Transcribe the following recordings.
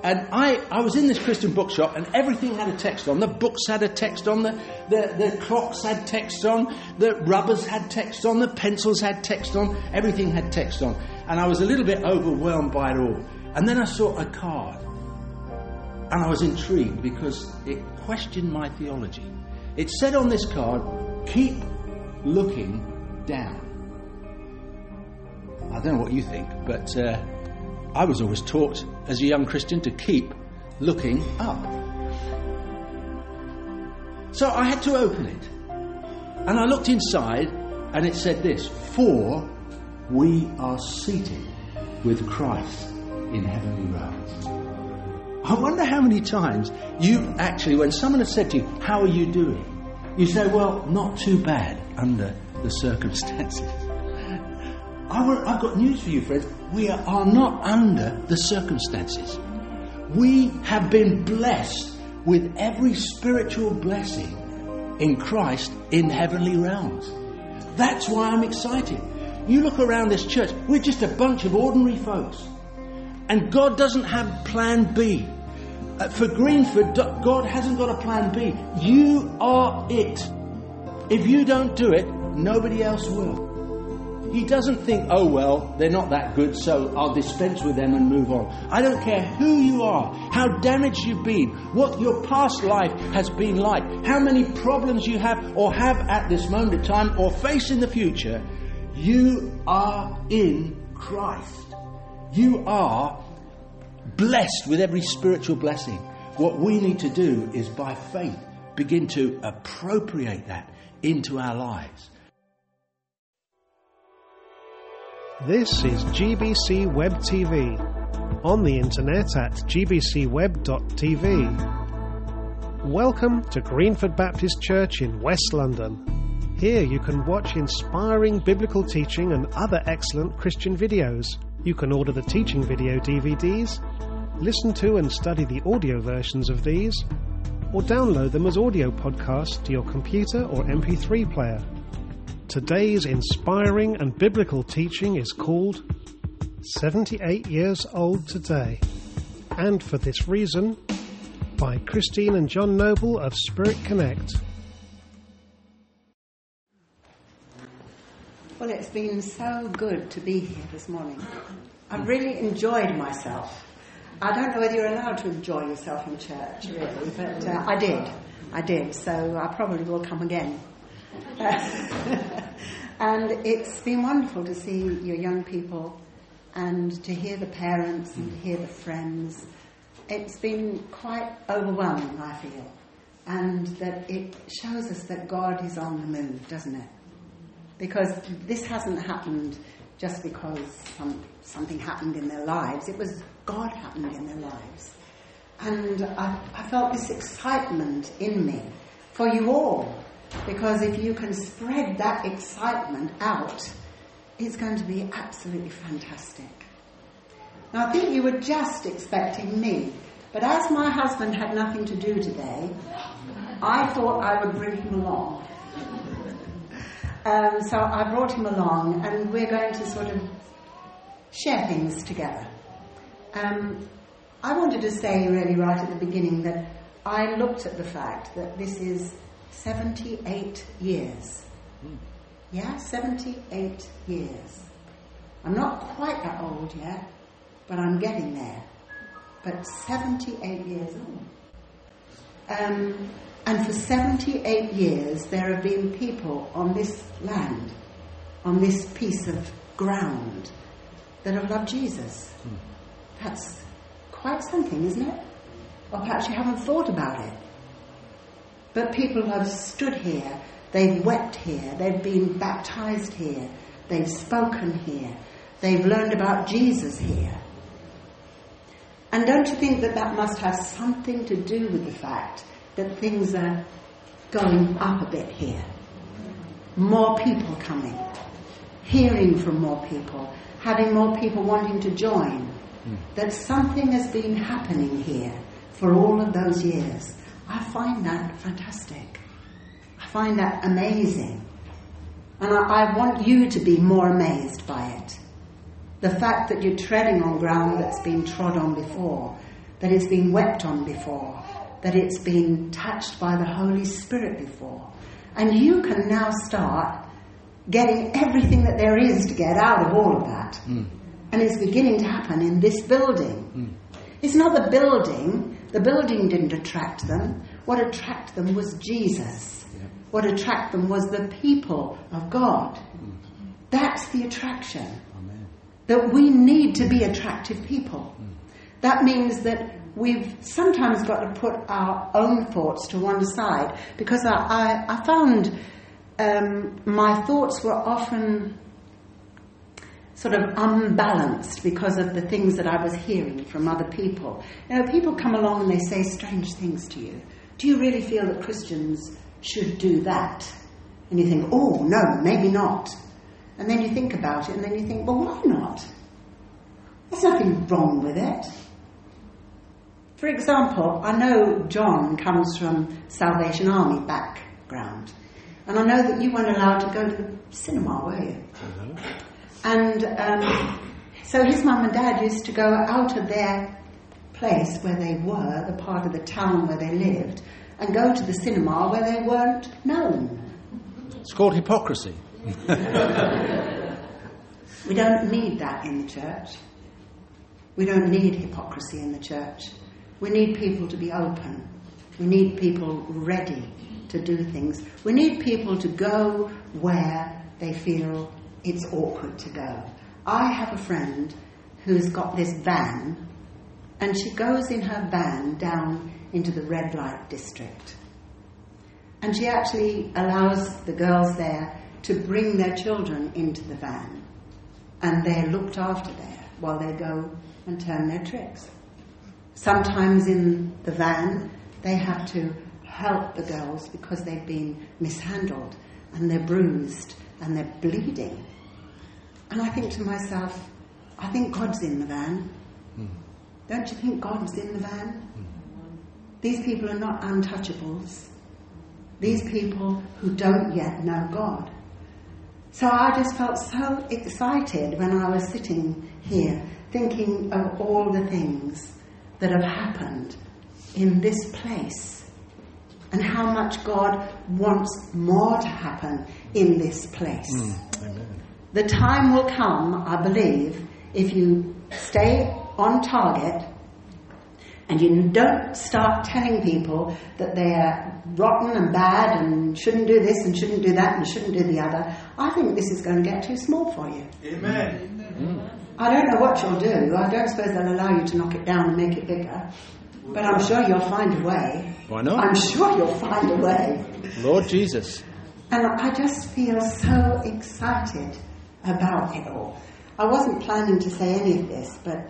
And I was in this Christian bookshop, and everything had a text on. The books had a text on, the clocks had text on, the rubbers had text on, the pencils had text on, everything had text on. And I was a little bit overwhelmed by it all. And then I saw a card, and I was intrigued because it questioned my theology. It said on this card, keep looking down. I don't know what you think, but I was always taught as a young Christian to keep looking up. So I had to open it. And I looked inside, and it said this: for we are seated with Christ in heavenly realms. I wonder how many times you actually, when someone has said to you, how are you doing? You say, well, not too bad under the circumstances. I've got news for you, friends. We are not under the circumstances. We have been blessed with every spiritual blessing in Christ in heavenly realms. That's why I'm excited. You look around this church, we're just a bunch of ordinary folks. And God doesn't have plan B. For Greenford, God hasn't got a plan B. You are it. If you don't do it, nobody else will. He doesn't think, oh well, they're not that good, so I'll dispense with them and move on. I don't care who you are, how damaged you've been, what your past life has been like, how many problems you have or have at this moment in time or face in the future. You are in Christ. You are blessed with every spiritual blessing. What we need to do is by faith begin to appropriate that into our lives. This is GBC Web TV, on the internet at gbcweb.tv. Welcome to Greenford Baptist Church in West London. Here you can watch inspiring biblical teaching and other excellent Christian videos. You can order the teaching video DVDs, listen to and study the audio versions of these, or download them as audio podcasts to your computer or MP3 player. Today's inspiring and biblical teaching is called 78 Years Old Today, and for this reason, by Christine and John Noble of Spirit Connect. Well, it's been so good to be here this morning. I've really enjoyed myself. I don't know whether you're allowed to enjoy yourself in church, really, but I did, so I probably will come again. And it's been wonderful to see your young people and to hear the parents and to hear the friends. It's been quite overwhelming, I feel, and that it shows us that God is on the move, doesn't it? Because this hasn't happened just because something happened in their lives. It was God happened in their lives. And I felt this excitement in me for you all. Because if you can spread that excitement out, it's going to be absolutely fantastic. Now, I think you were just expecting me. But as my husband had nothing to do today, I thought I would bring him along. So I brought him along, and we're going to sort of share things together. I wanted to say really right at the beginning that I looked at the fact that this is 78 years. Yeah, 78 years. I'm not quite that old yet, but I'm getting there. But 78 years old. And for 78 years, there have been people on this land, on this piece of ground, that have loved Jesus. That's quite something, isn't it? Or perhaps you haven't thought about it. But people have stood here, they've wept here, they've been baptized here, they've spoken here, they've learned about Jesus here. And don't you think that that must have something to do with the fact that things are going up a bit here? More people coming, hearing from more people, having more people wanting to join. That something has been happening here for all of those years. I find that fantastic. I find that amazing. And I want you to be more amazed by it. The fact that you're treading on ground that's been trod on before. that it's been wept on before, that it's been touched by the Holy Spirit before. And you can now start getting everything that there is to get out of all of that. And it's beginning to happen in this building. It's not the building. The building didn't attract them. What attracted them was Jesus. What attracted them was the people of God. That's the attraction. Amen. That we need to be attractive people. That means that we've sometimes got to put our own thoughts to one side, because I found my thoughts were often sort of unbalanced because of the things that I was hearing from other people. You know, people come along and they say strange things to you. Do you really feel that Christians should do that? And you think, oh, no, maybe not. And then you think about it and then you think, well, why not? There's nothing wrong with it. For example, I know John comes from Salvation Army background. And I know that you weren't allowed to go to the cinema, were you? And so his mum and dad used to go out of their place where they were, the part of the town where they lived, and go to the cinema where they weren't known. It's called hypocrisy. We don't need that in the church. We don't need hypocrisy in the church. We need people to be open. We need people ready to do things. We need people to go where they feel it's awkward to go. I have a friend who's got this van, and she goes in her van down into the red light district. And she actually allows the girls there to bring their children into the van, and they're looked after there while they go and turn their tricks. Sometimes in the van they have to help the girls because they've been mishandled and they're bruised and they're bleeding. And I think to myself, I think God's in the van. Don't you think God's in the van? These people are not untouchables. These people who don't yet know God. So I just felt so excited when I was sitting here thinking of all the things that have happened in this place and how much God wants more to happen in this place. Amen. The time will come, I believe, if you stay on target and you don't start telling people that they're rotten and bad and shouldn't do this and shouldn't do that and shouldn't do the other. I think this is going to get too small for you. Amen. I don't know what you'll do. I don't suppose they'll allow you to knock it down and make it bigger. But I'm sure you'll find a way. Why not? I'm sure you'll find a way. Lord Jesus. And I just feel so excited about it all. I wasn't planning to say any of this, but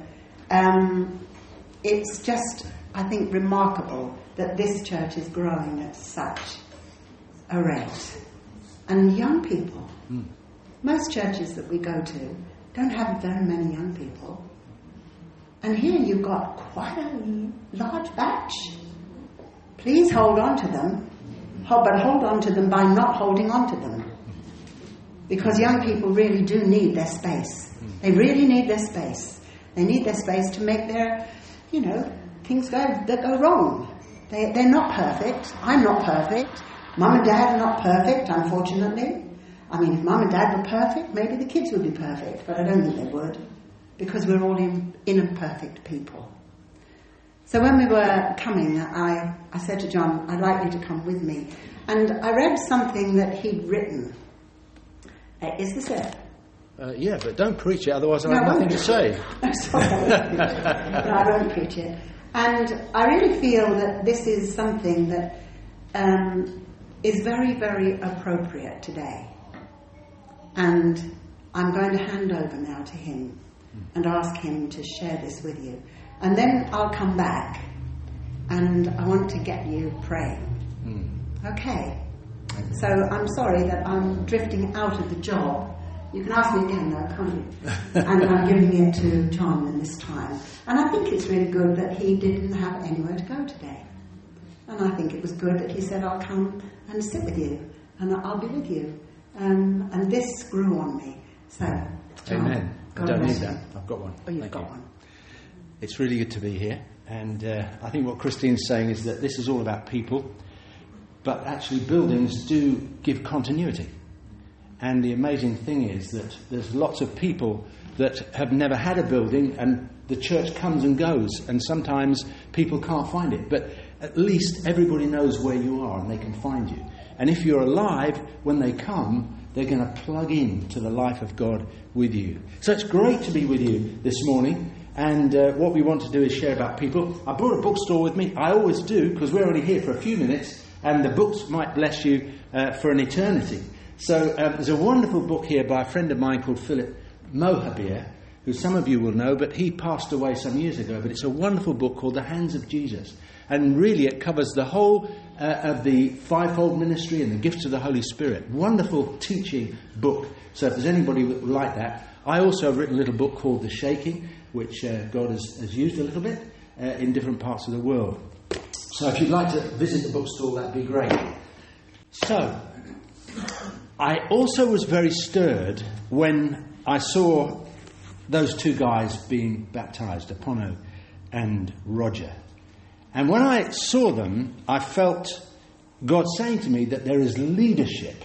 it's just, I think, remarkable that this church is growing at such a rate. And young people. Most churches that we go to don't have very many young people. And here you've got quite a large batch. Please hold on to them, but hold on to them by not holding on to them. Because young people really do need their space. They really need their space. They need their space to make their, things that go wrong. They're not perfect. I'm not perfect. Mum and Dad are not perfect, unfortunately. I mean, if Mum and Dad were perfect, maybe the kids would be perfect, but I don't think they would, because we're all imperfect people. So when we were coming, I said to John, I'd like you to come with me. And I read something that he'd written. Is this it? Yeah, but don't preach it, otherwise I have nothing to say. I'm sorry. No, I won't preach it. And I really feel that this is something that is very, very appropriate today. And I'm going to hand over now to him and ask him to share this with you. And then I'll come back and I want to get you praying. Okay? So I'm sorry that I'm drifting out of the job. You can ask me again though, can't you? And I'm giving it to John in this time. And I think it's really good that he didn't have anywhere to go today. And I think it was good that he said, I'll come and sit with you and I'll be with you. And this grew on me. So, John, Amen. God I don't need bless you. that. I've got one. Oh, you've Thank got you. one. It's really good to be here. And I think what Christine's saying is that this is all about people, but actually buildings do give continuity. And the amazing thing is that there's lots of people that have never had a building, and the church comes and goes, and sometimes people can't find it. But at least everybody knows where you are and they can find you. And if you're alive, when they come, they're going to plug in to the life of God with you. So it's great to be with you this morning. And what we want to do is share about people. I brought a bookstore with me. I always do, because we're only here for a few minutes, and the books might bless you for an eternity. So there's a wonderful book here by a friend of mine called Philip Mohabir, who some of you will know, but he passed away some years ago. But it's a wonderful book called The Hands of Jesus. And really it covers the whole of the fivefold ministry and the gifts of the Holy Spirit. Wonderful teaching book. So if there's anybody that would like that. I also have written a little book called The Shaking, which God has used a little bit in different parts of the world. So if you'd like to visit the bookstore, that'd be great. So I also was very stirred when I saw those two guys being baptised, Apono and Roger. And when I saw them, I felt God saying to me that there is leadership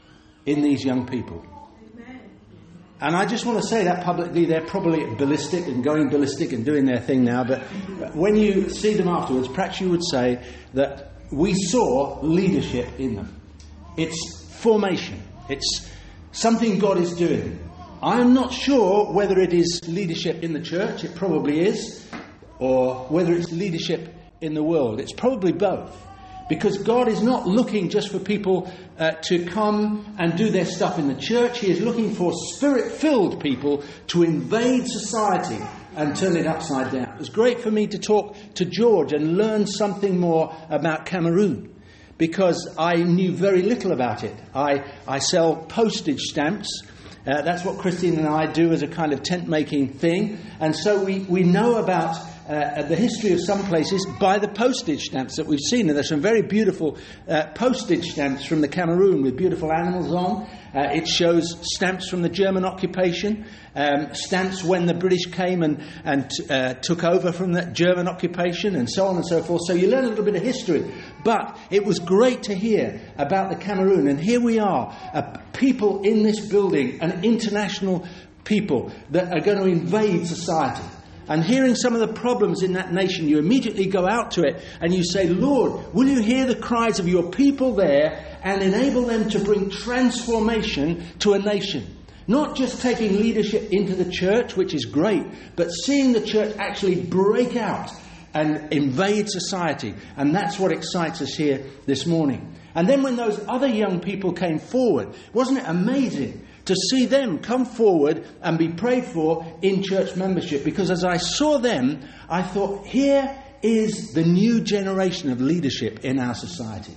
in these young people. Amen. And I just want to say that publicly. They're probably ballistic and going ballistic and doing their thing now. But when you see them afterwards, perhaps you would say that we saw leadership in them. It's formation. It's something God is doing. I'm not sure whether it is leadership in the church. It probably is. Or whether it's leadership in the world. It's probably both. Because God is not looking just for people to come and do their stuff in the church. He is looking for Spirit-filled people to invade society and turn it upside down. It was great for me to talk to George and learn something more about Cameroon, because I knew very little about it. I sell postage stamps. That's what Christine and I do as a kind of tent-making thing. And so we know about the history of some places by the postage stamps that we've seen. And there's some very beautiful postage stamps from the Cameroon with beautiful animals on. It shows stamps from the German occupation, stamps when the British came and took over from the German occupation, and so on and so forth. So you learn a little bit of history. But it was great to hear about the Cameroon. And here we are, people in this building, an international people that are going to invade society. And hearing some of the problems in that nation, you immediately go out to it and you say, Lord, will you hear the cries of your people there and enable them to bring transformation to a nation? Not just taking leadership into the church, which is great, but seeing the church actually break out and invade society. And that's what excites us here this morning. And then when those other young people came forward, wasn't it amazing to see them come forward and be prayed for in church membership? Because as I saw them, I thought, here is the new generation of leadership in our society.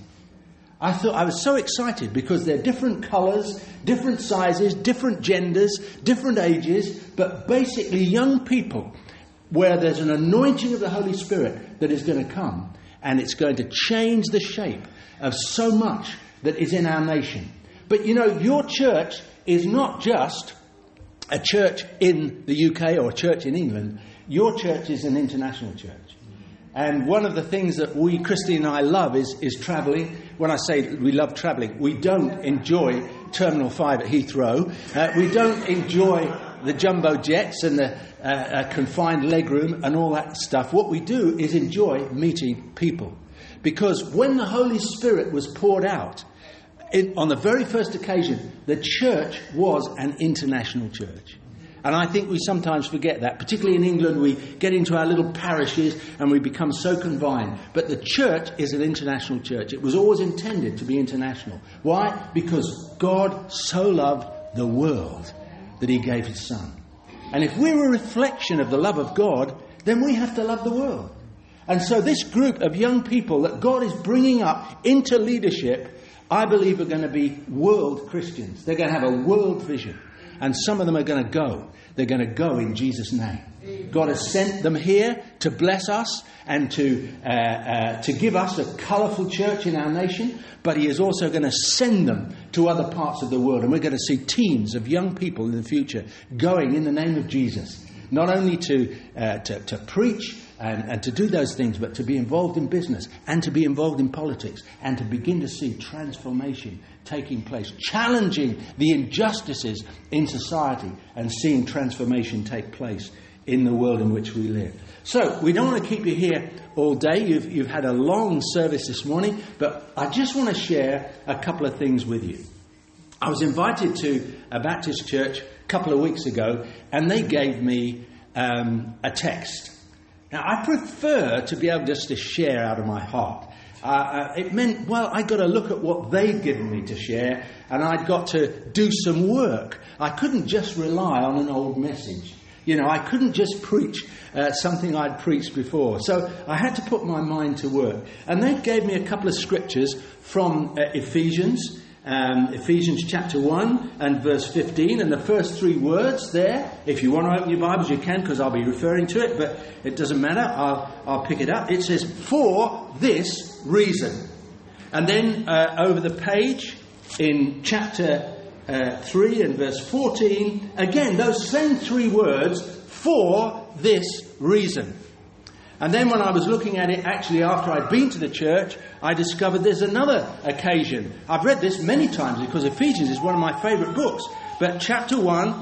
I was so excited because they're different colours, different sizes, different genders, different ages, but basically young people where there's an anointing of the Holy Spirit that is going to come, and it's going to change the shape of so much that is in our nation. But you know, your church is not just a church in the UK or a church in England. Your church is an international church. And one of the things that we, Christine and I, love is travelling. When I say we love travelling, we don't enjoy Terminal 5 at Heathrow. We don't enjoy the jumbo jets and the confined legroom and all that stuff. What we do is enjoy meeting people. Because when the Holy Spirit was poured out, on the very first occasion, the church was an international church. And I think we sometimes forget that. Particularly in England, we get into our little parishes and we become so confined. But the church is an international church. It was always intended to be international. Why? Because God so loved the world that he gave his Son. And if we're a reflection of the love of God, then we have to love the world. And so this group of young people that God is bringing up into leadership, I believe are going to be world Christians. They're going to have a world vision. And some of them are going to go. They're going to go in Jesus' name. God has sent them here to bless us and to give us a colourful church in our nation. But he is also going to send them to other parts of the world. And we're going to see teams of young people in the future going in the name of Jesus. Not only to preach and to do those things, but to be involved in business and to be involved in politics and to begin to see transformation taking place, challenging the injustices in society and seeing transformation take place in the world in which we live. So, we don't want to keep you here all day. You've had a long service this morning, but I just want to share a couple of things with you. I was invited to a Baptist church a couple of weeks ago, and they gave me a text. Now, I prefer to be able just to share out of my heart. It meant, well, I got to look at what they'd given me to share, and I'd got to do some work. I couldn't just rely on an old message. You know, I couldn't just preach something I'd preached before. So I had to put my mind to work. And they gave me a couple of scriptures from Ephesians. Ephesians chapter 1 and verse 15. And the first three words there, if you want to open your Bibles, you can, because I'll be referring to it. But it doesn't matter. I'll pick it up. It says, for this reason. And then over the page in chapter 3 and verse 14, again, those same three words, for this reason. And then when I was looking at it, actually after I'd been to the church, I discovered there's another occasion. I've read this many times because Ephesians is one of my favourite books. But chapter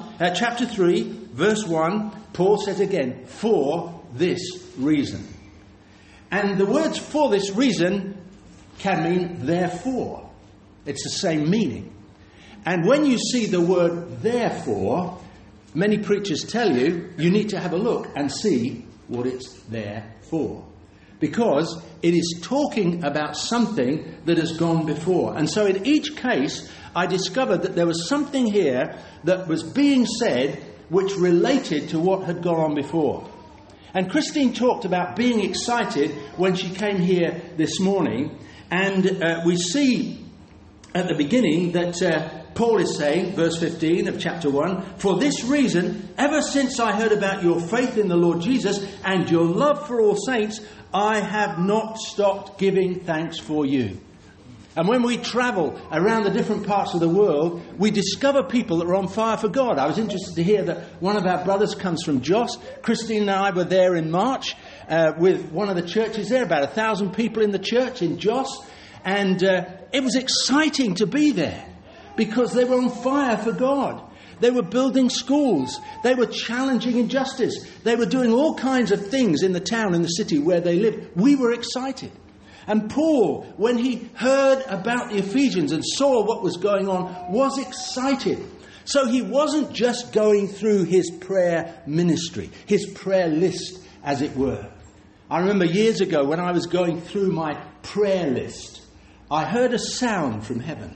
3, verse 1, Paul says again, for this reason. And the words for this reason can mean therefore. It's the same meaning. And when you see the word therefore, many preachers tell you, you need to have a look and see what it's there for. Because it is talking about something that has gone before. And so in each case, I discovered that there was something here that was being said which related to what had gone on before. And Christine talked about being excited when she came here this morning. And we see at the beginning that Paul is saying, verse 15 of chapter 1, for this reason, ever since I heard about your faith in the Lord Jesus and your love for all saints, I have not stopped giving thanks for you. And when we travel around the different parts of the world, we discover people that are on fire for God. I was interested to hear that one of our brothers comes from Jos. Christine and I were there in March with one of the churches there, about 1,000 people in the church in Jos. And it was exciting to be there because they were on fire for God. They were building schools. They were challenging injustice. They were doing all kinds of things in the town, in the city where they lived. We were excited. And Paul, when he heard about the Ephesians and saw what was going on, was excited. So he wasn't just going through his prayer ministry, his prayer list, as it were. I remember years ago when I was going through my prayer list, I heard a sound from heaven.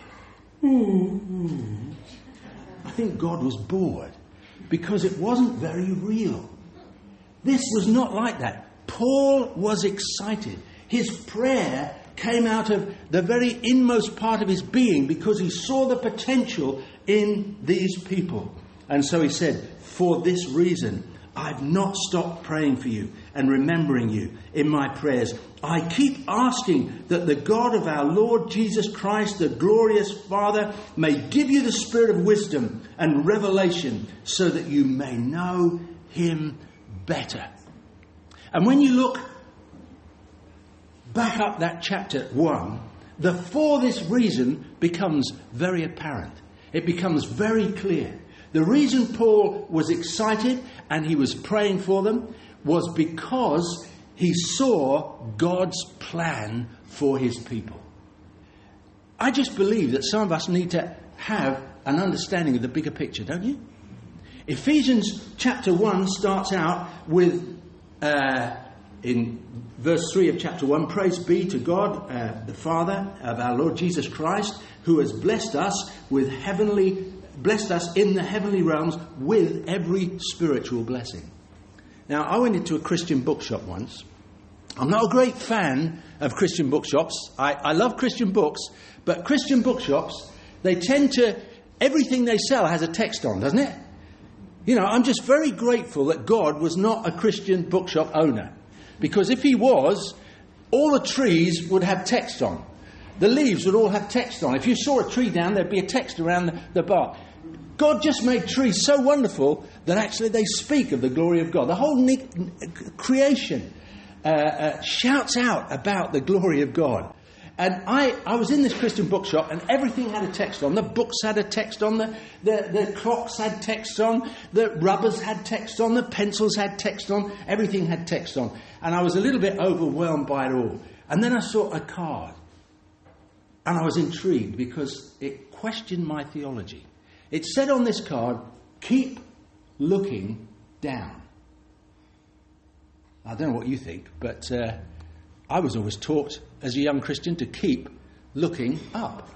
I think God was bored because it wasn't very real. This was not like that. Paul was excited. His prayer came out of the very inmost part of his being because he saw the potential in these people. And so he said, for this reason, I've not stopped praying for you and remembering you in my prayers. I keep asking that the God of our Lord Jesus Christ, the glorious Father, may give you the spirit of wisdom and revelation so that you may know him better. And when you look back up that chapter 1, the for this reason becomes very apparent. It becomes very clear. The reason Paul was excited and he was praying for them was because he saw God's plan for his people. I just believe that some of us need to have an understanding of the bigger picture, don't you? Ephesians chapter 1 starts out with, in verse 3 of chapter 1, praise be to God, the Father of our Lord Jesus Christ, who has blessed us in the heavenly realms with every spiritual blessing. Now, I went into a Christian bookshop once. I'm not a great fan of Christian bookshops. I love Christian books, but Christian bookshops, they tend to, everything they sell has a text on, doesn't it? You know, I'm just very grateful that God was not a Christian bookshop owner. Because if he was, all the trees would have text on. The leaves would all have text on. If you saw a tree down, there'd be a text around the bark. God just made trees so wonderful that actually they speak of the glory of God. The whole creation shouts out about the glory of God. And I was in this Christian bookshop, and everything had a text on. The books had a text on, the clocks had text on, the rubbers had text on, the pencils had text on, everything had text on. And I was a little bit overwhelmed by it all. And then I saw a card, and I was intrigued because it questioned my theology. It said on this card, "Keep looking down." I don't know what you think, but I was always taught as a young Christian to keep looking up.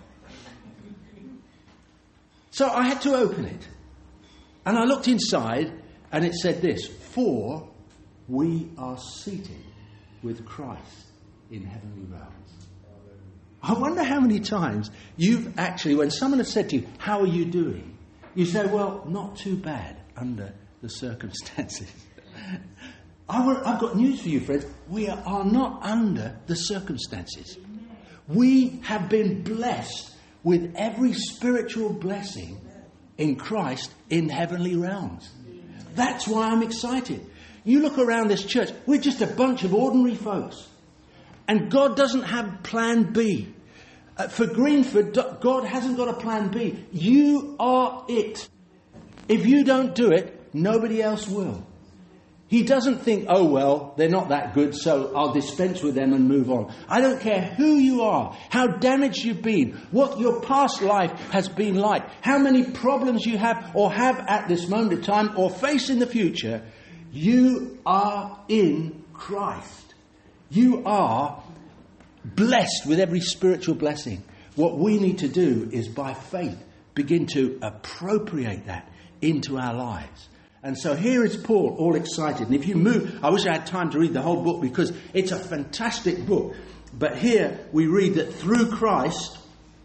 So I had to open it. And I looked inside, and it said this: "For we are seated with Christ in heavenly realms." I wonder how many times you've actually, when someone has said to you, "How are you doing?" you say, "Well, not too bad under the circumstances." I've got news for you, friends. We are not under the circumstances. We have been blessed with every spiritual blessing in Christ in heavenly realms. That's why I'm excited. You look around this church, we're just a bunch of ordinary folks. And God doesn't have plan B. For Greenford, God hasn't got a plan B. You are it. If you don't do it, nobody else will. He doesn't think, "Oh, well, they're not that good, so I'll dispense with them and move on." I don't care who you are, how damaged you've been, what your past life has been like, how many problems you have or have at this moment of time or face in the future. You are in Christ. You are blessed with every spiritual blessing. What we need to do is, by faith, begin to appropriate that into our lives. And so here is Paul, all excited. And if you move, I wish I had time to read the whole book because it's a fantastic book. But here we read that through Christ,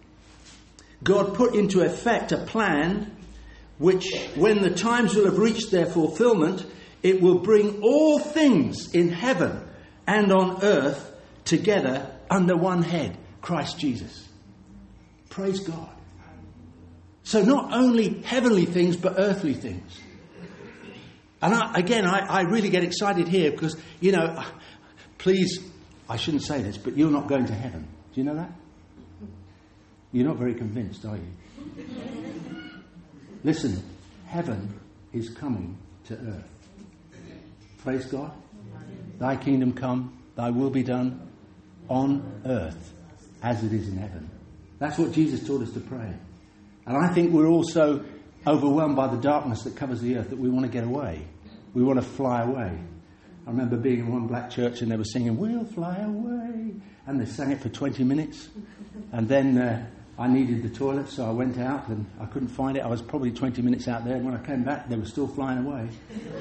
God put into effect a plan which, when the times will have reached their fulfillment, it will bring all things in heaven and on earth together under one head, Christ Jesus. Praise God. So not only heavenly things, but earthly things. And I really get excited here because, please, I shouldn't say this, but you're not going to heaven. Do you know that? You're not very convinced, are you? Listen, heaven is coming to earth. Praise God. Thy kingdom come, thy will be done on earth as it is in heaven. That's what Jesus taught us to pray. And I think we're also overwhelmed by the darkness that covers the earth that we want to get away. We want to fly away. I remember being in one black church and they were singing, "We'll fly away." And they sang it for 20 minutes. And then I needed the toilet, so I went out and I couldn't find it. I was probably 20 minutes out there, and when I came back, they were still flying away.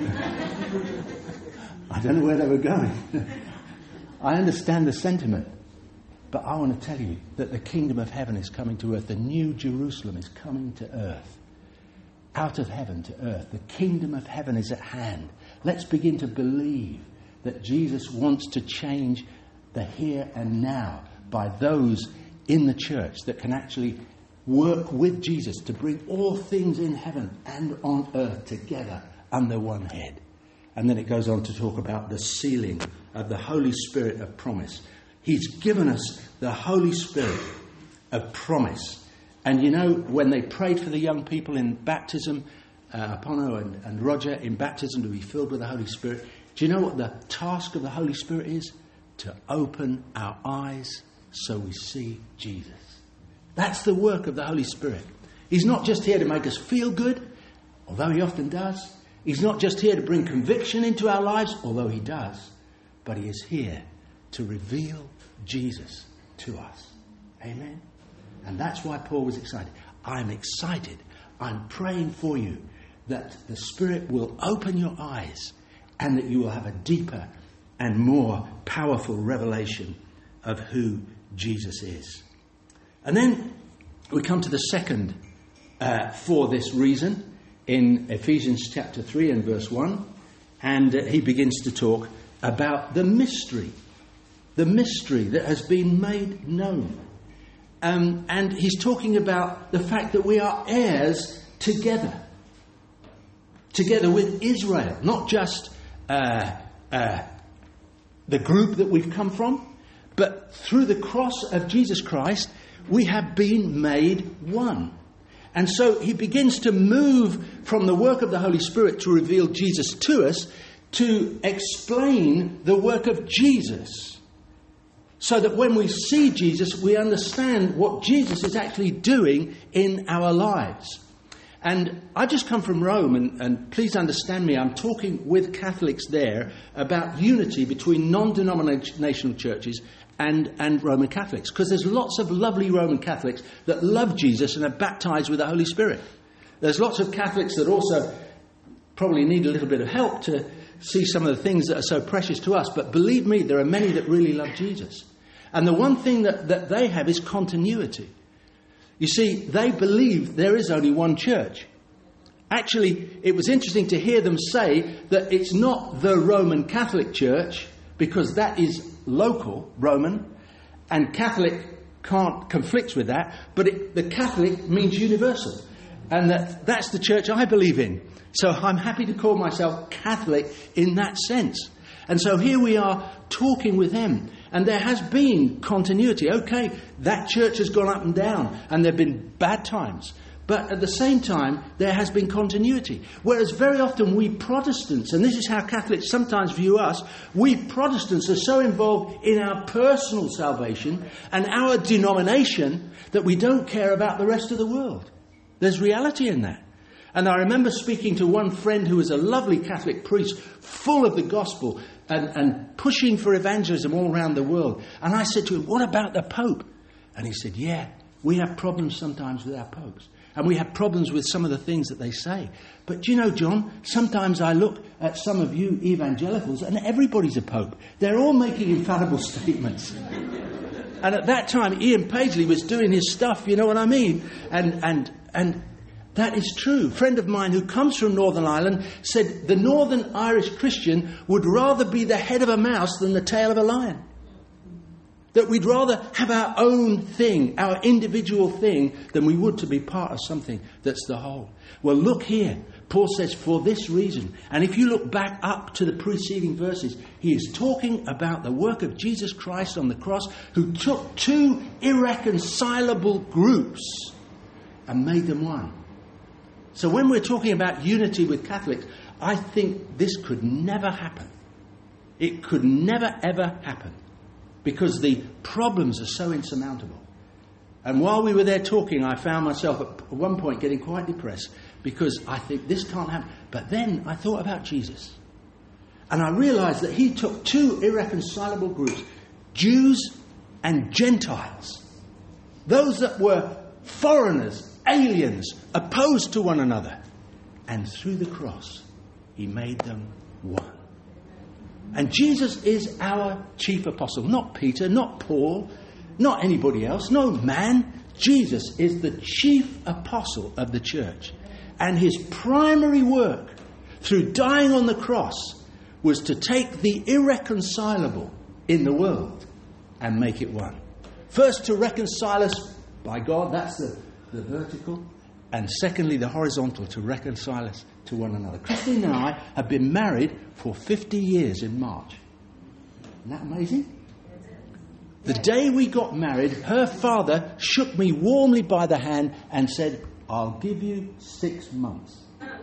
I don't know where they were going. I understand the sentiment. But I want to tell you that the kingdom of heaven is coming to earth. The new Jerusalem is coming to earth. Out of heaven to earth. The kingdom of heaven is at hand. Let's begin to believe that Jesus wants to change the here and now by those in the church that can actually work with Jesus to bring all things in heaven and on earth together under one head. And then it goes on to talk about the sealing of the Holy Spirit of promise. He's given us the Holy Spirit of promise. And when they prayed for the young people in baptism, Apono and Roger in baptism to be filled with the Holy Spirit, do you know what the task of the Holy Spirit is? To open our eyes so we see Jesus. That's the work of the Holy Spirit. He's not just here to make us feel good, although he often does. He's not just here to bring conviction into our lives, although he does. But he is here to reveal Jesus to us. Amen? And that's why Paul was excited. I'm excited. I'm praying for you that the Spirit will open your eyes and that you will have a deeper and more powerful revelation of who Jesus is. And then we come to the second for this reason in Ephesians chapter 3 and verse 1. And he begins to talk about the mystery that has been made known. And he's talking about the fact that we are heirs together. Together with Israel, not just the group that we've come from, but through the cross of Jesus Christ, we have been made one. And so he begins to move from the work of the Holy Spirit to reveal Jesus to us, to explain the work of Jesus. So that when we see Jesus, we understand what Jesus is actually doing in our lives. And I just come from Rome, and please understand me, I'm talking with Catholics there about unity between non-denominational churches and Roman Catholics. Because there's lots of lovely Roman Catholics that love Jesus and are baptized with the Holy Spirit. There's lots of Catholics that also probably need a little bit of help to see some of the things that are so precious to us. But believe me, there are many that really love Jesus. And the one thing that they have is continuity. You see, they believe there is only one church. Actually, it was interesting to hear them say that it's not the Roman Catholic Church, because that is local, Roman, and Catholic conflicts with that, but the Catholic means universal. And that's the church I believe in. So I'm happy to call myself Catholic in that sense. And so here we are talking with them. And there has been continuity. Okay, that church has gone up and down, and there have been bad times. But at the same time, there has been continuity. Whereas very often we Protestants, and this is how Catholics sometimes view us, we Protestants are so involved in our personal salvation and our denomination that we don't care about the rest of the world. There's reality in that. And I remember speaking to one friend who was a lovely Catholic priest, full of the gospel and pushing for evangelism all around the world. And I said to him, what about the Pope? And he said, yeah, we have problems sometimes with our popes. And we have problems with some of the things that they say. But do you know, John, sometimes I look at some of you evangelicals and everybody's a pope. They're all making infallible statements. And at that time, Ian Paisley was doing his stuff, you know what I mean? And that is true. A friend of mine who comes from Northern Ireland said the Northern Irish Christian would rather be the head of a mouse than the tail of a lion. That we'd rather have our own thing, our individual thing, than we would to be part of something that's the whole. Well, look here. Paul says, for this reason. And if you look back up to the preceding verses, he is talking about the work of Jesus Christ on the cross, who took two irreconcilable groups and made them one. So when we're talking about unity with Catholics, I think this could never happen. It could never, ever happen. Because the problems are so insurmountable. And while we were there talking, I found myself at one point getting quite depressed. Because I think this can't happen. But then I thought about Jesus. And I realised that he took two irreconcilable groups. Jews and Gentiles. Those that were foreigners, aliens, opposed to one another. And through the cross, he made them one. And Jesus is our chief apostle. Not Peter, not Paul, not anybody else, no man. Jesus is the chief apostle of the church. And his primary work, through dying on the cross, was to take the irreconcilable in the world and make it one. First, to reconcile us by God, that's the vertical. And secondly, the horizontal, to reconcile us to one another. Christine and I have been married for 50 years in March. Isn't that amazing? The day we got married, her father shook me warmly by the hand and said, I'll give you 6 months.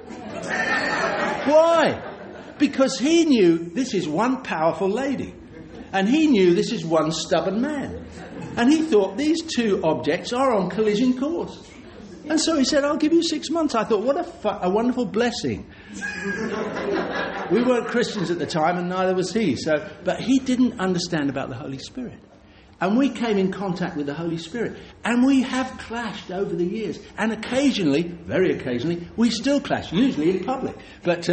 Why? Because he knew this is one powerful lady. And he knew this is one stubborn man. And he thought these two objects are on collision course. And so he said, I'll give you 6 months. I thought, what a wonderful blessing. We weren't Christians at the time, and neither was he. But he didn't understand about the Holy Spirit. And we came in contact with the Holy Spirit. And we have clashed over the years. And occasionally, very occasionally, we still clash, usually in public. But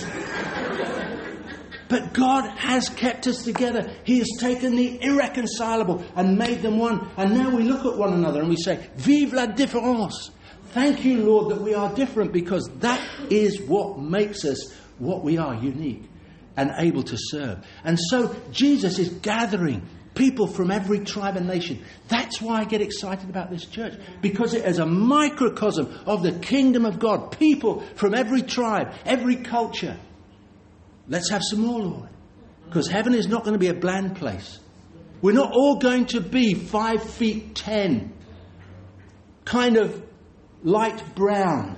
God has kept us together. He has taken the irreconcilable and made them one. And now we look at one another and we say, Vive la différence. Thank you, Lord, that we are different, because that is what makes us what we are, unique and able to serve. And so Jesus is gathering People from every tribe and nation. That's why I get excited about this church. Because it is a microcosm of the kingdom of God. People from every tribe, every culture. Let's have some more, Lord. Because heaven is not going to be a bland place. We're not all going to be 5'10", kind of light brown.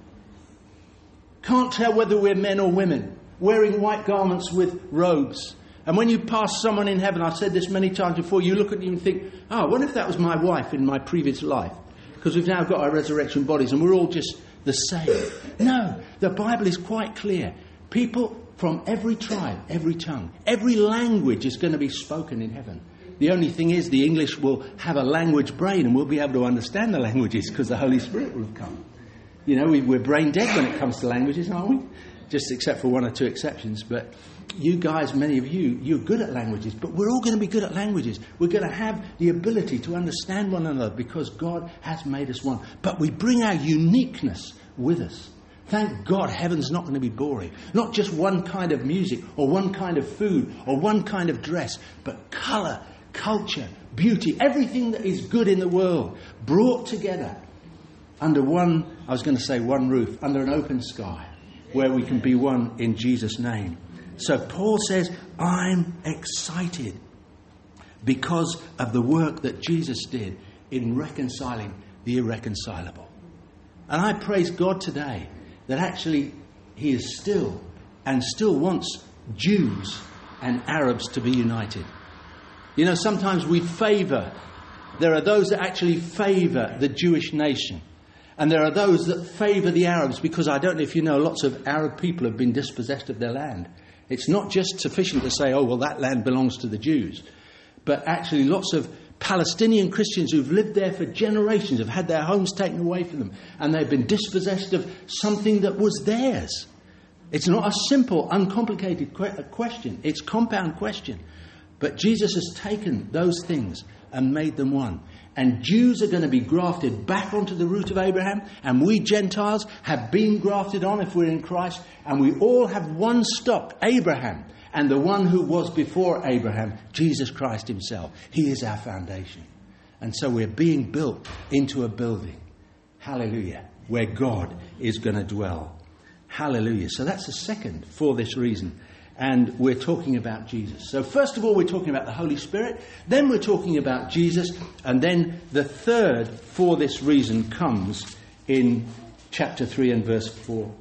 Can't tell whether we're men or women, wearing white garments with robes. And when you pass someone in heaven, I've said this many times before, you look at them and think, oh, what if that was my wife in my previous life? Because we've now got our resurrection bodies and we're all just the same. No, the Bible is quite clear. People from every tribe, every tongue, every language is going to be spoken in heaven. The only thing is the English will have a language brain and we'll be able to understand the languages because the Holy Spirit will have come. You know, we're brain dead when it comes to languages, aren't we? Just except for one or two exceptions. But you guys, many of you, you're good at languages. But we're all going to be good at languages. We're going to have the ability to understand one another because God has made us one. But we bring our uniqueness with us. Thank God heaven's not going to be boring. Not just one kind of music or one kind of food or one kind of dress, but colour, culture, beauty, everything that is good in the world brought together under one roof, under an open sky, where we can be one in Jesus' name. So Paul says, I'm excited because of the work that Jesus did in reconciling the irreconcilable. And I praise God today that actually he is still wants Jews and Arabs to be united. You know, sometimes there are those that actually favour the Jewish nation. And there are those that favour the Arabs because I don't know if you know, lots of Arab people have been dispossessed of their land. It's not just sufficient to say, oh, well, that land belongs to the Jews. But actually lots of Palestinian Christians who've lived there for generations have had their homes taken away from them. And they've been dispossessed of something that was theirs. It's not a simple, uncomplicated question. It's a compound question. But Jesus has taken those things and made them one. And Jews are going to be grafted back onto the root of Abraham. And we Gentiles have been grafted on if we're in Christ. And we all have one stock, Abraham. And the one who was before Abraham, Jesus Christ himself. He is our foundation. And so we're being built into a building. Hallelujah. Where God is going to dwell. Hallelujah. So that's the second for this reason. And we're talking about Jesus. So first of all, we're talking about the Holy Spirit. Then we're talking about Jesus. And then the third for this reason comes in chapter 3 and verse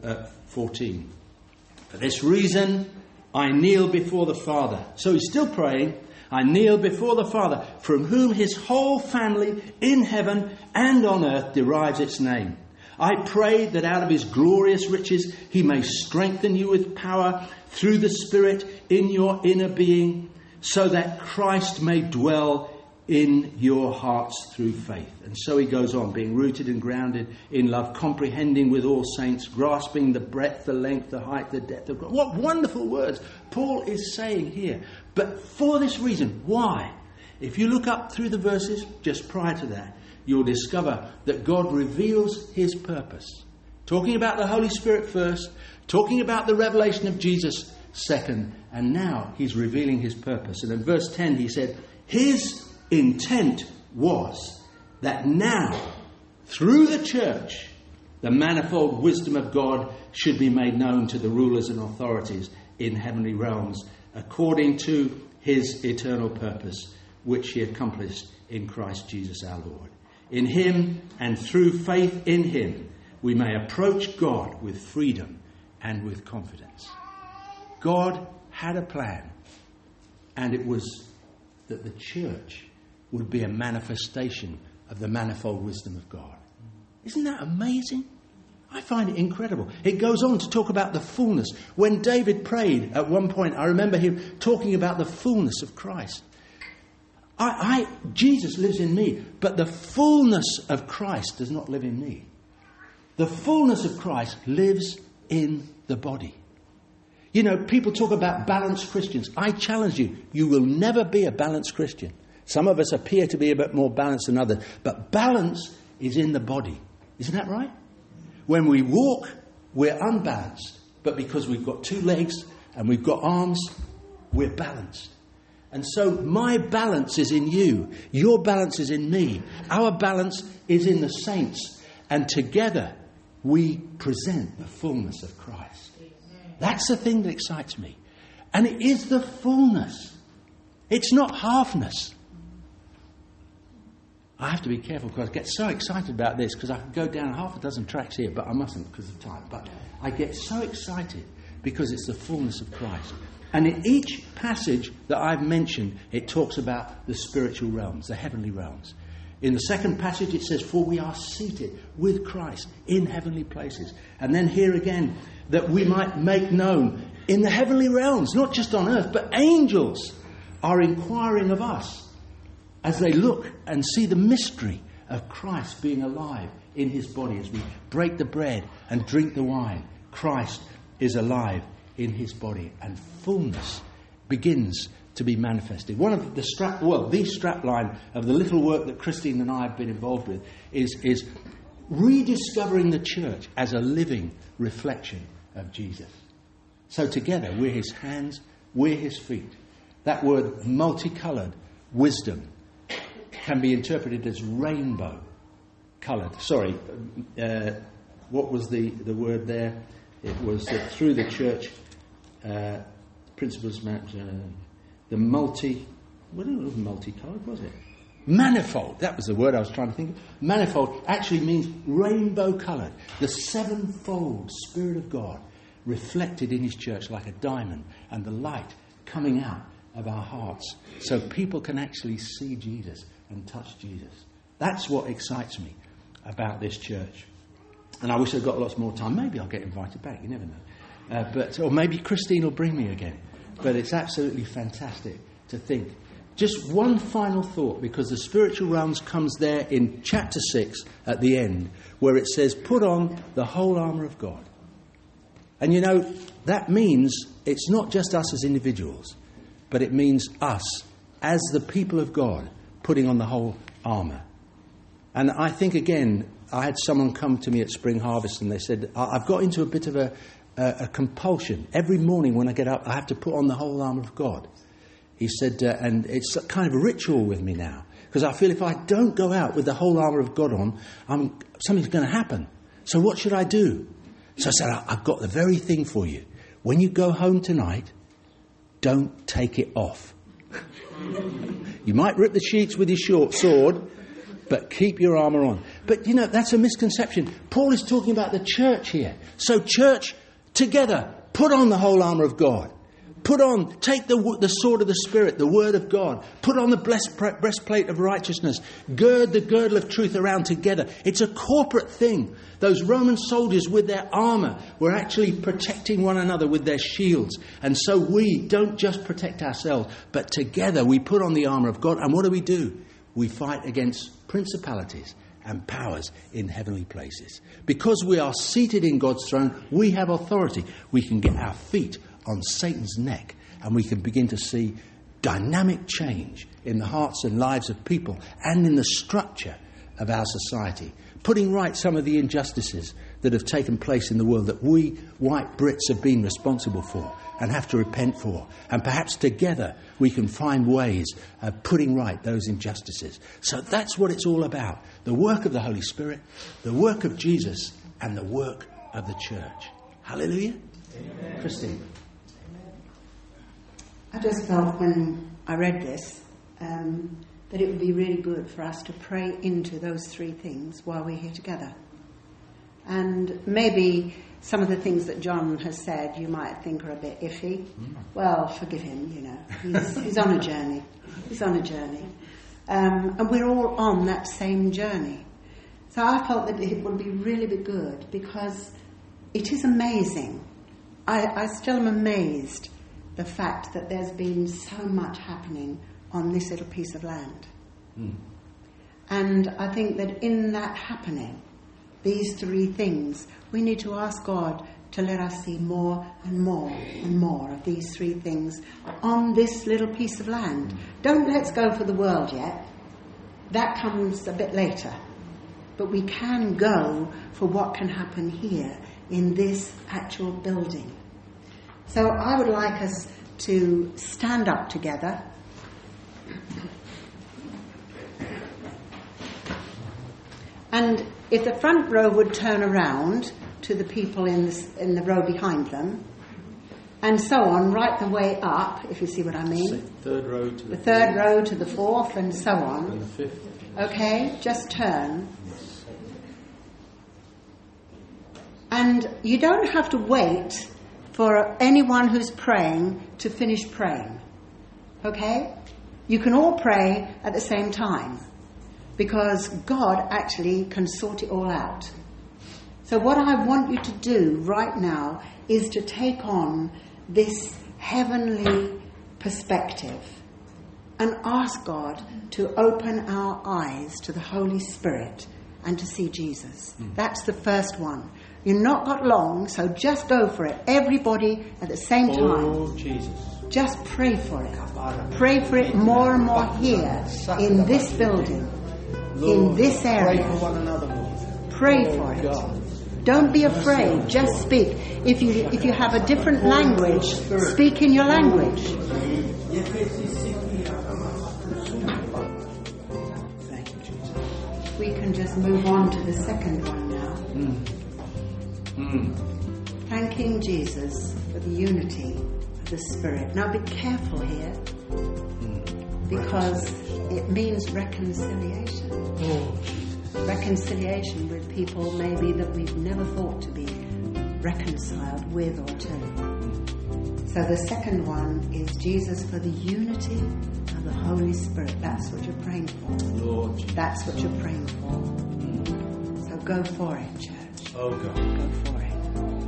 14. For this reason, I kneel before the Father. So he's still praying. I kneel before the Father, from whom his whole family in heaven and on earth derives its name. I pray that out of his glorious riches he may strengthen you with power through the Spirit in your inner being, so that Christ may dwell in your hearts through faith. And so he goes on, being rooted and grounded in love, comprehending with all saints, grasping the breadth, the length, the height, the depth of God. What wonderful words Paul is saying here. But for this reason, why? If you look up through the verses just prior to that, you'll discover that God reveals his purpose. Talking about the Holy Spirit first, talking about the revelation of Jesus second, and now he's revealing his purpose. And in verse 10 he said, his intent was that now, through the church, the manifold wisdom of God should be made known to the rulers and authorities in heavenly realms, according to his eternal purpose, which he accomplished in Christ Jesus our Lord. In him and through faith in him, we may approach God with freedom and with confidence. God had a plan, and it was that the church would be a manifestation of the manifold wisdom of God. Isn't that amazing? I find it incredible. It goes on to talk about the fullness. When David prayed at one point, I remember him talking about the fullness of Christ. Jesus lives in me, but the fullness of Christ does not live in me. The fullness of Christ lives in the body. You know, people talk about balanced Christians. I challenge you, you will never be a balanced Christian. Some of us appear to be a bit more balanced than others, but balance is in the body. Isn't that right? When we walk, we're unbalanced, but because we've got two legs and we've got arms, we're balanced. And so my balance is in you. Your balance is in me. Our balance is in the saints. And together we present the fullness of Christ. That's the thing that excites me. And it is the fullness. It's not halfness. I have to be careful because I get so excited about this because I can go down half a dozen tracks here, but I mustn't because of time. But I get so excited because it's the fullness of Christ. And in each passage that I've mentioned, it talks about the spiritual realms, the heavenly realms. In the second passage, it says, for we are seated with Christ in heavenly places. And then here again, that we might make known in the heavenly realms, not just on earth, but angels are inquiring of us as they look and see the mystery of Christ being alive in his body. As we break the bread and drink the wine, Christ is alive in his body, and fullness begins to be manifested. One of the strapline of the little work that Christine and I have been involved with is rediscovering the church as a living reflection of Jesus. So together, we're his hands, we're his feet. That word multicoloured wisdom can be interpreted as rainbow coloured. What was the word there? It was that through the church, principles, the multicoloured, was it? Manifold, that was the word I was trying to think of. Manifold actually means rainbow coloured. The sevenfold Spirit of God reflected in his church like a diamond, and the light coming out of our hearts so people can actually see Jesus and touch Jesus. That's what excites me about this church. And I wish I'd got lots more time. Maybe I'll get invited back, you never know. Or maybe Christine will bring me again. But it's absolutely fantastic to think. Just one final thought, because the spiritual realms comes there in chapter 6 at the end, where it says, put on the whole armour of God. And you know, that means it's not just us as individuals, but it means us as the people of God putting on the whole armour. And I think, again, I had someone come to me at Spring Harvest and they said, I've got into a bit of a compulsion. Every morning when I get up, I have to put on the whole armour of God. He said, and it's kind of a ritual with me now, because I feel if I don't go out with the whole armour of God on, something's going to happen. So what should I do? So I said, I've got the very thing for you. When you go home tonight, don't take it off. You might rip the sheets with your short sword, but keep your armour on. But, you know, that's a misconception. Paul is talking about the church here. So church, together, put on the whole armour of God. Take the sword of the Spirit, the Word of God. Put on the breastplate of righteousness. Gird the girdle of truth around together. It's a corporate thing. Those Roman soldiers with their armour were actually protecting one another with their shields. And so we don't just protect ourselves, but together we put on the armour of God. And what do? We fight against principalities and powers in heavenly places. Because we are seated in God's throne, we have authority. We can get our feet on Satan's neck, and we can begin to see dynamic change in the hearts and lives of people and in the structure of our society, putting right some of the injustices that have taken place in the world that we white Brits have been responsible for and have to repent for. And perhaps together we can find ways of putting right those injustices. So that's what it's all about. The work of the Holy Spirit, the work of Jesus, and the work of the church. Hallelujah. Amen. Christine. I just felt when I read this that it would be really good for us to pray into those three things while we're here together. And maybe some of the things that John has said you might think are a bit iffy. Well, forgive him, you know. He's on a journey. He's on a journey. And we're all on that same journey. So I felt that it would be really good because it is amazing. I still am amazed the fact that there's been so much happening on this little piece of land. And I think that in that happening, these three things, we need to ask God to let us see more and more and more of these three things on this little piece of land. Don't let's go for the world yet. That comes a bit later. But we can go for what can happen here in this actual building. So I would like us to stand up together And if the front row would turn around to the people in the row behind them, and so on, right the way up, if you see what I mean. Third row to the third row to the fourth, and so on. And the fifth. Okay, just turn. And you don't have to wait for anyone who's praying to finish praying. Okay? You can all pray at the same time, because God actually can sort it all out. So what I want you to do right now is to take on this heavenly perspective and ask God to open our eyes to the Holy Spirit and to see Jesus. That's the first one. You've not got long, so just go for it. Everybody at the same time. Oh, Jesus. Just pray for it. Pray for it more and more here, in this building, Lord, in this area. Pray for one another, Lord. Pray for it. God. Don't be afraid. Just speak. If you have a different language, speak in your language. Thank you, Jesus. We can just move on to the second one now. Thanking Jesus for the unity of the Spirit. Now be careful here, because it means reconciliation. Oh, Jesus. Reconciliation with people maybe that we've never thought to be reconciled with or to. So the second one is Jesus for the unity of the Holy Spirit. That's what you're praying for. Lord Jesus. That's what you're praying for. So go for it, church. Oh, God. Go for it.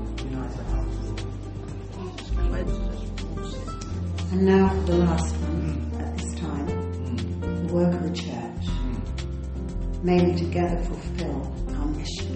And now for the last one at this time. The work of the church. May we together fulfill our mission.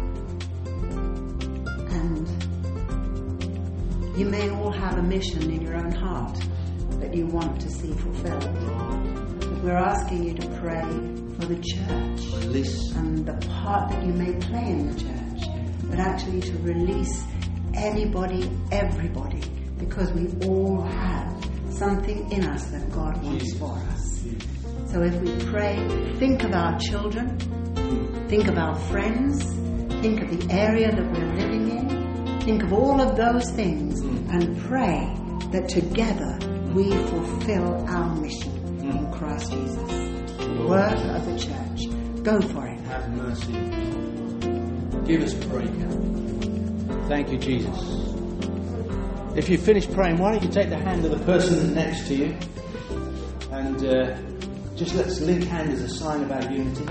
And you may all have a mission in your own heart that you want to see fulfilled. But we're asking you to pray for the church and the part that you may play in the church, but actually to release anybody, everybody, because we all have something in us that God wants for us. So if we pray, think of our children, think of our friends, think of the area that we're living in, think of all of those things, and pray that together we fulfill our mission in Christ Jesus. Work of the church. Go for it. Have mercy. Give us a break. Thank you, Jesus. If you finish praying, why don't you take the hand of the person next to you and just let's link hands as a sign of our unity.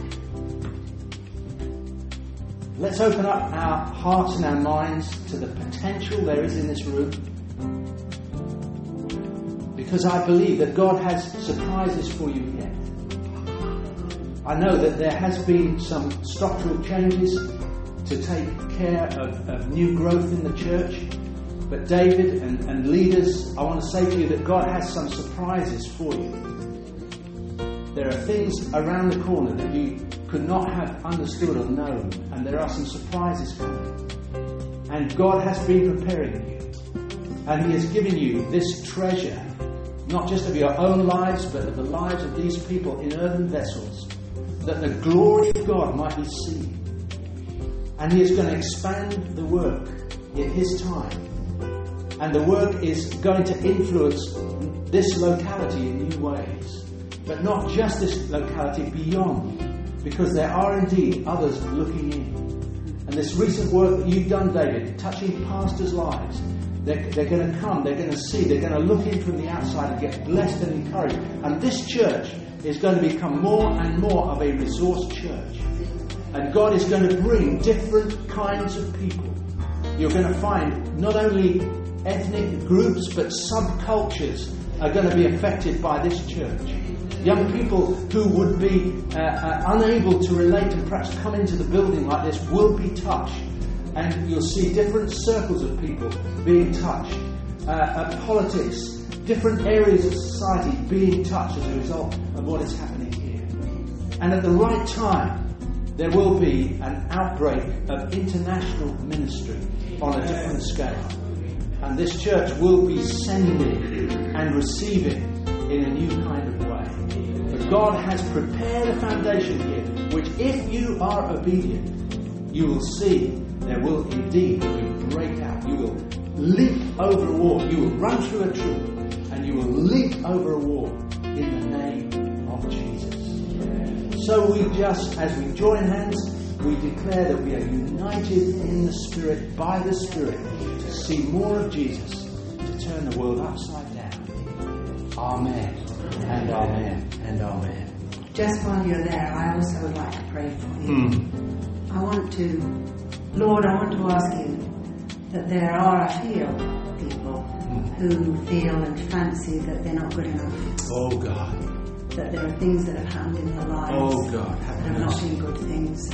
Let's open up our hearts and our minds to the potential there is in this room, because I believe that God has surprises for you yet. I know that there has been some structural changes to take care of new growth in the church. But David and leaders, I want to say to you that God has some surprises for you. There are things around the corner that you could not have understood or known, and there are some surprises coming. And God has been preparing you. And He has given you this treasure, not just of your own lives, but of the lives of these people in earthen vessels, that the glory of God might be seen. And He is going to expand the work in His time. And the work is going to influence this locality in new ways. But not just this locality, beyond. Because there are indeed others looking in. And this recent work that you've done, David, touching pastors' lives, they're going to come, they're going to see, they're going to look in from the outside and get blessed and encouraged. And this church is going to become more and more of a resource church. And God is going to bring different kinds of people. You're going to find not only ethnic groups, but subcultures are going to be affected by this church. Young people who would be unable to relate and perhaps come into the building like this will be touched. And you'll see different circles of people being touched. Politics, different areas of society being touched as a result of what is happening here. And at the right time, there will be an outbreak of international ministry on a different scale. And this church will be sending and receiving in a new kind of way. God has prepared a foundation here, which if you are obedient, you will see there will indeed break out. You will leap over a wall. You will run through a troop, and you will leap over a wall in the name of Jesus. So we just, as we join hands, we declare that we are united in the Spirit, by the Spirit, to see more of Jesus, to turn the world upside down. Amen, and amen, and amen. Just while you're there, I also would like to pray for you. Lord, I want to ask you that there are, I feel, people who feel and fancy that they're not good enough. Oh, God. That there are things that have happened in their lives God, that have not been good things.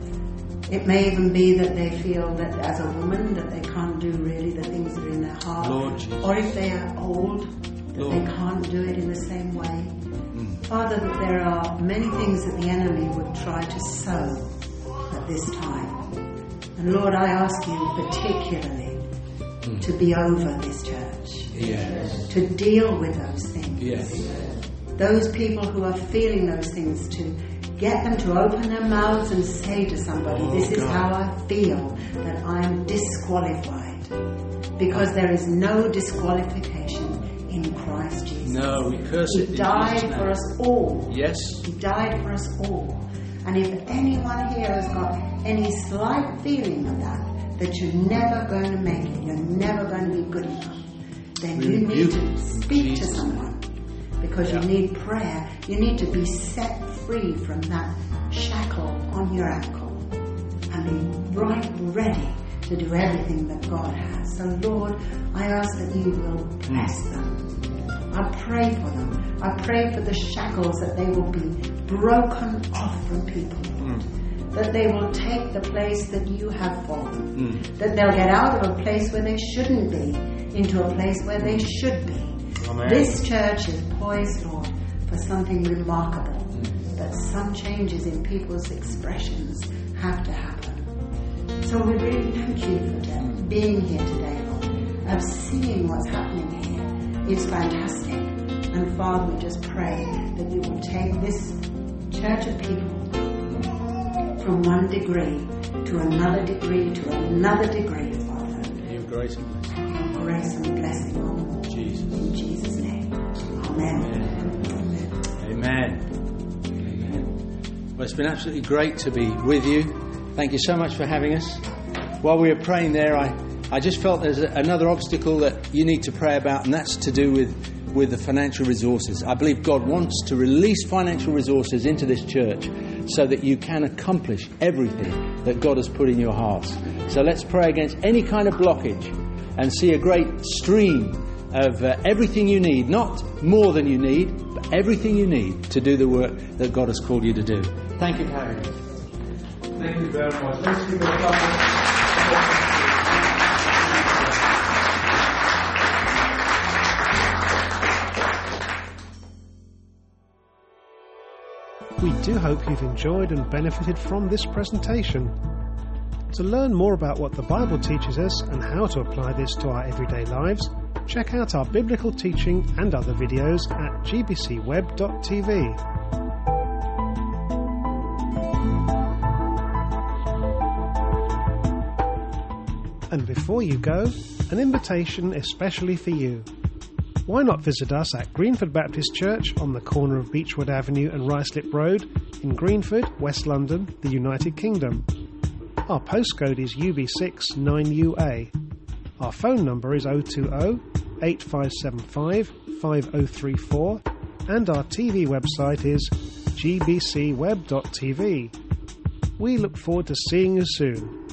It may even be that they feel that as a woman that they can't do really the things that are in their heart. Lord Jesus. Or if they are old, that they can't do it in the same way. Father, that there are many things that the enemy would try to sow at this time. And Lord, I ask you particularly to be over this church. Yes. To deal with those things. Yes. Those people who are feeling those things, to get them to open their mouths and say to somebody, this is how I feel, that I'm disqualified. Because there is no disqualification in Christ Jesus. No, we curse it. He died for us all. Yes. He died for us all. And if anyone here has got any slight feeling of that you're never going to make it, you're never going to be good enough, then you need to speak to someone. Because you need prayer. You need to be set free from that shackle on your ankle and be right ready to do everything that God has. So Lord, I ask that you will bless them. I pray for them. I pray for the shackles, that they will be broken off from people, Lord. That they will take the place that you have for them. That they'll get out of a place where they shouldn't be into a place where they should be. Amen. This church is poised, Lord, for something remarkable. That some changes in people's expressions have to happen. So we really thank you for being here today, Lord, of seeing what's happening here. It's fantastic. And Father, we just pray that you will take this church of people from one degree to another degree to another degree, Father. Your grace and blessing. Your grace and blessing on them. Jesus. In Jesus' name. Amen. Amen. Amen. Well, it's been absolutely great to be with you. Thank you so much for having us. While we were praying there, I just felt there's another obstacle that you need to pray about, and that's to do with the financial resources. I believe God wants to release financial resources into this church so that you can accomplish everything that God has put in your hearts. So let's pray against any kind of blockage and see a great stream of everything you need, not more than you need, but everything you need to do the work that God has called you to do. Thank you for having me. Thank you very much. Let's give a clap. We do hope you've enjoyed and benefited from this presentation. To learn more about what the Bible teaches us and how to apply this to our everyday lives, check out our biblical teaching and other videos at gbcweb.tv. And before you go, an invitation especially for you. Why not visit us at Greenford Baptist Church on the corner of Beechwood Avenue and Ruislip Road in Greenford, West London, the United Kingdom. Our postcode is UB6 9UA. Our phone number is 020 8575 5034 and our TV website is gbcweb.tv. We look forward to seeing you soon.